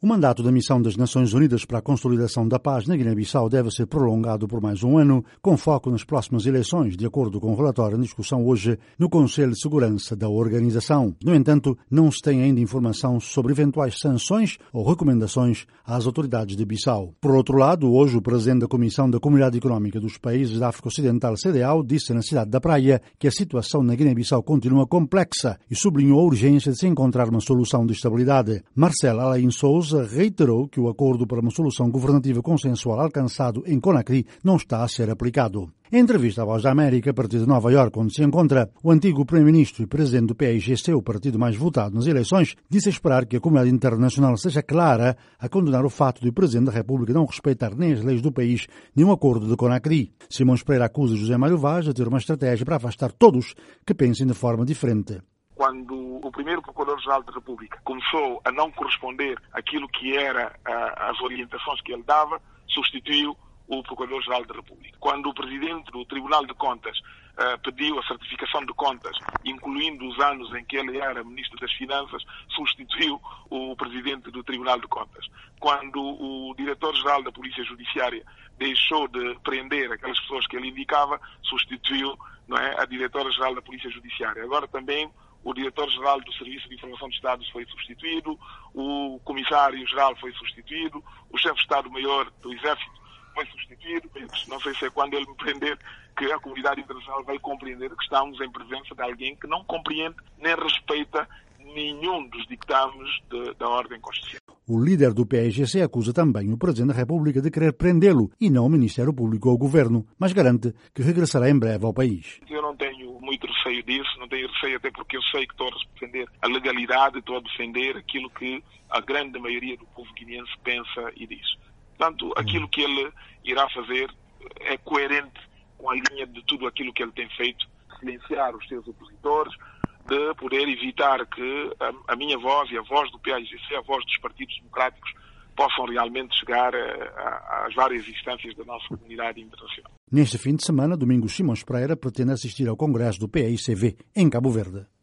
O mandato da Missão das Nações Unidas para a Consolidação da Paz na Guiné-Bissau deve ser prolongado por mais um ano, com foco nas próximas eleições, de acordo com o relatório em discussão hoje no Conselho de Segurança da organização. No entanto, não se tem ainda informação sobre eventuais sanções ou recomendações às autoridades de Bissau. Por outro lado, hoje o presidente da Comissão da Comunidade Económica dos Países da África Ocidental, CEDEAO, disse na cidade da Praia que a situação na Guiné-Bissau continua complexa e sublinhou a urgência de se encontrar uma solução de estabilidade. Marcel Alain Souza reiterou que o acordo para uma solução governativa consensual alcançado em Conakry não está a ser aplicado. Em entrevista à Voz da América, a partir de Nova Iorque, onde se encontra, o antigo primeiro-ministro e presidente do PAIGC, o partido mais votado nas eleições, disse esperar que a comunidade internacional seja clara a condenar o fato de o presidente da República não respeitar nem as leis do país, nem o acordo de Conakry. Simões Pereira acusa José Mário Vaz de ter uma estratégia para afastar todos que pensem de forma diferente. Quando o primeiro Procurador-Geral da República começou a não corresponder àquilo que era as orientações que ele dava, substituiu o Procurador-Geral da República. Quando o Presidente do Tribunal de Contas pediu a certificação de contas, incluindo os anos em que ele era Ministro das Finanças, substituiu o Presidente do Tribunal de Contas. Quando o Diretor-Geral da Polícia Judiciária deixou de prender aquelas pessoas que ele indicava, substituiu, não é, a Diretora-Geral da Polícia Judiciária. Agora também o Diretor-Geral do Serviço de Informação de Estado foi substituído, o Comissário-Geral foi substituído, o Chefe de Estado-Maior do Exército foi substituído. Não sei se é quando ele me prender que a comunidade internacional vai compreender que estamos em presença de alguém que não compreende nem respeita nenhum dos ditames da ordem constitucional. O líder do PAIGC acusa também o Presidente da República de querer prendê-lo e não o Ministério Público ou o Governo, mas garante que regressará em breve ao país. Eu não tenho muito receio disso, não tenho receio até porque eu sei que estou a defender a legalidade, estou a defender aquilo que a grande maioria do povo guineense pensa e diz. Portanto, aquilo que ele irá fazer é coerente com a linha de tudo aquilo que ele tem feito, silenciar os seus opositores, de poder evitar que a minha voz e a voz do PAIGC, a voz dos partidos democráticos, possam realmente chegar às várias instâncias da nossa comunidade internacional. Neste fim de semana, Domingos Simões Pereira pretende assistir ao Congresso do PAICV em Cabo Verde.